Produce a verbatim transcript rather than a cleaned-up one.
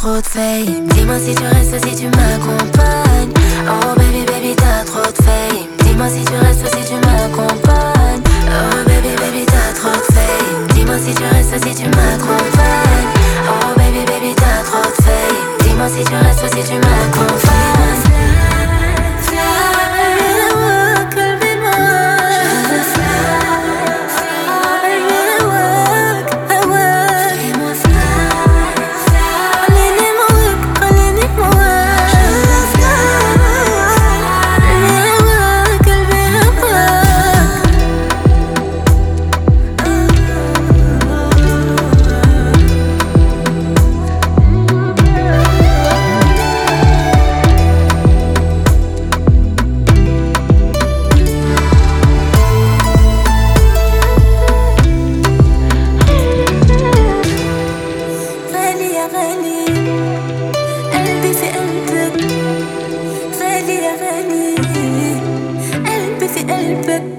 trop de fame. Dis-moi si tu restes, si tu m'accompagnes. Oh baby baby t'as trop de fame. Dis-moi si tu restes, si tu m'accompagnes. Oh baby baby t'as trop de fame. Dis-moi si tu restes, si tu m'accompagnes. Oh baby baby t'as trop de fame. Dis-moi si tu restes, si tu m'accompagnes. قلبي في قلبك غالي يا غالي، قلبي في قلبك.